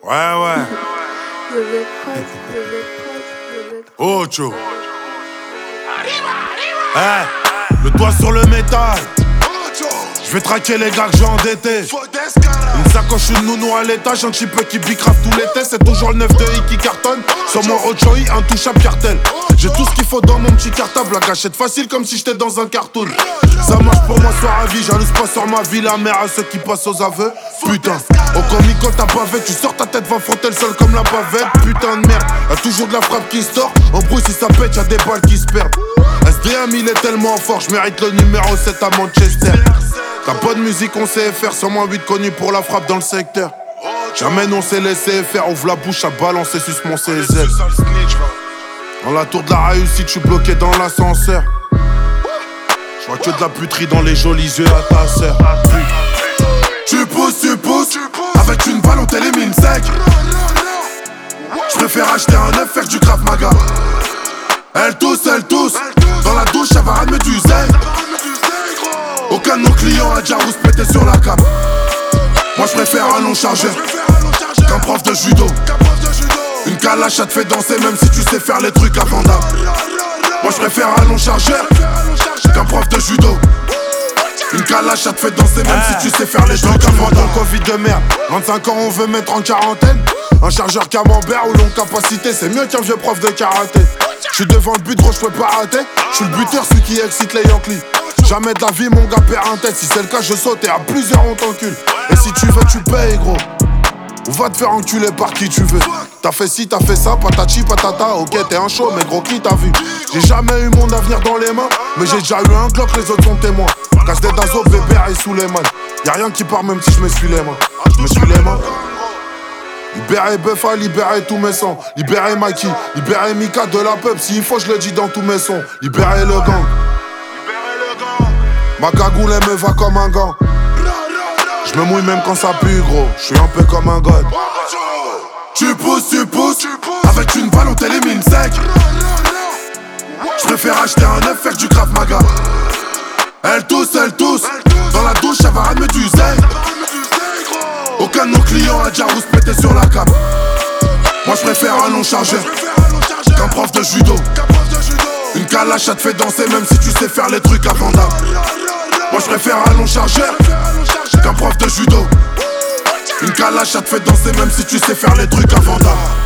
Ouais. Ocho. Le doigt sur le métal. Je vais traquer les gars que j'ai endettés. Une sacoche, une nounou à l'étage, un petit peu qui bicrave tout l'été. C'est toujours le 9 de I qui cartonne. Sur mon Ocho I, intouchable cartel. J'ai tout ce qu'il faut dans mon petit cartable. La gâchette facile comme si j'étais dans un cartoon. Ça marche pour moi, sois ravi. J'alouse pas sur ma vie, la mère à ceux qui passent aux aveux. Putain, au comico t'as pavé. Tu sors ta tête, va frotter le sol comme la pavette. Putain de merde, y'a toujours de la frappe qui sort. En bruit si ça pète, y'a des balles qui se perdent. SDM il est tellement fort, j'mérite le numéro 7 à Manchester. T'as pas de musique, on sait faire, sur moins 8 connu pour la frappe dans le secteur. Jamais on s'est laissé faire, ouvre la bouche à balancer sus mon CZ. Dans la tour de la réussite, j'suis bloqué dans l'ascenseur. J'vois que de la puterie dans les jolis yeux à ta sœur. Tu pousses, avec une balle on t'élimine sec. J'préfère acheter un œuf, faire du Krav Maga. Elle tousse, dans la douche elle va ramener du zèle. Aucun de nos clients a déjà rouspété sur la cape. Moi j'préfère un long chargeur qu'un prof de judo. Une calache ça te fait danser même si tu sais faire les trucs à Vanda. Moi j'préfère un long chargeur qu'un prof de judo. Une calache ça te fait danser même si tu sais faire les trucs à Vanda. Covid de merde, 25 ans on veut mettre en quarantaine. Un chargeur camembert ou longue capacité, c'est mieux qu'un vieux prof de karaté. J'suis devant le but, gros, j'peux pas rater. J'suis le buteur, celui qui excite les Yankees. Jamais de la vie, mon gars perd un tête. Si c'est le cas, je saute et à plusieurs on t'encule. Et si tu veux, tu payes, gros. Ou va te faire enculer par qui tu veux. T'as fait ci, t'as fait ça, patati patata. Ok, t'es un show, mais gros, qui t'a vu? J'ai jamais eu mon avenir dans les mains, mais j'ai déjà eu un Glock, les autres sont témoins. Casse des dazo, bébé et sous les mains. Y'a rien qui part même si je m'essuie les mains. Les mains. Libérer Buffa, libérer tous mes sons. Libérer Mikey, libérer Mika de la pub. S'il faut, je le dis dans tous mes sons. Libérer le gang. Ma cagoule elle me va comme un gant. Je me mouille même quand ça pue gros. Je suis un peu comme un god. Tu pousses, avec une balle on t'élimine sec. J'préfère acheter un œuf, faire du Krav Maga. Elle tousse, dans la douche elle va ramener du zèle. Aucun de nos clients a déjà rouspété sur la cape. Moi j'préfère un long chargeur qu'un prof de judo. Une calache ça te fait danser même si tu sais faire les trucs à Vanda. Moi j'préfère un long chargeur qu'un prof de judo. Une calache ça te fait danser même si tu sais faire les trucs à Vanda.